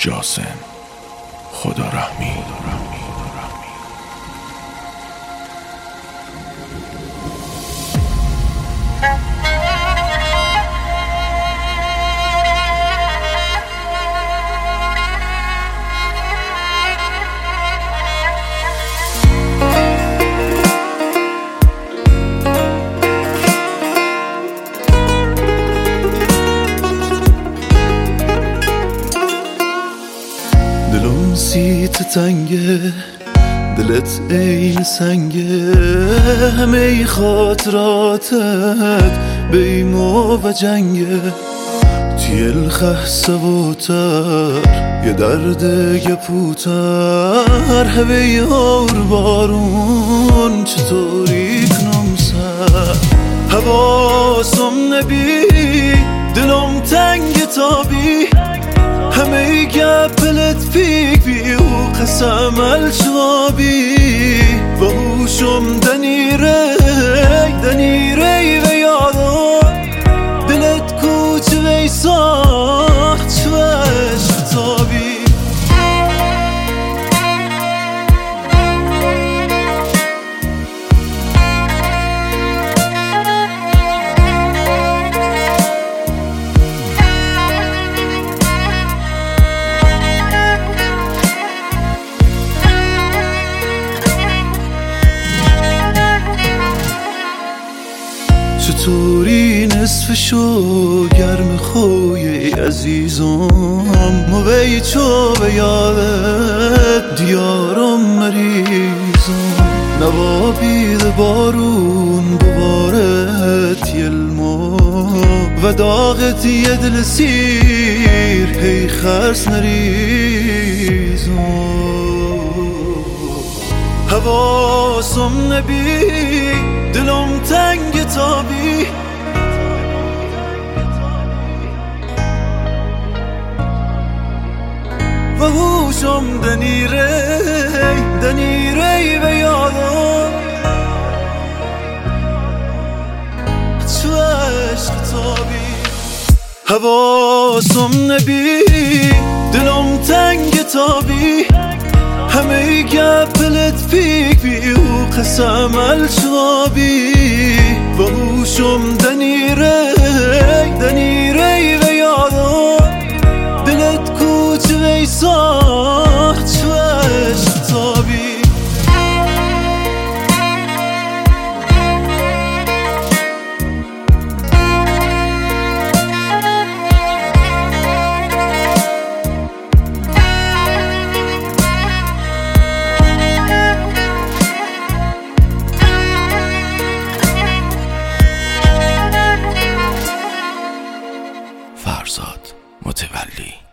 جاسم خدا رحمی. دلم سیت تنگه، دلت عین سنگه، همه خاطراتت بیمو و جنگه. توی الخه سوتر یه درد یه پوتر، هوی هور بارون چطوری کنم سر. حواسم نبی دلم تنگ تابی، همه گپلت پیک بی و قسم الشوابی. و هوشم دنیره و یادم دلت کوچ وی ساخت شوش تابی. چطوری نصف شو گرم خوی عزیزم، موی چو به یادت دیارم مریضم. نوابید بارون ببارت یلمو و داغت یه دل سیر هی خرس نریزم. حواسم نبی دلم تنگ تابی، و هوشم دنیره و یادم چو عشق تابی. حواسم نبی دلم تنگ تابی، همه گپلت پیک بی و قسم الشوابی. و هوشم دنیره و یادم دلت کوچ وی ساخت شوش تابی. فرزاد متولی.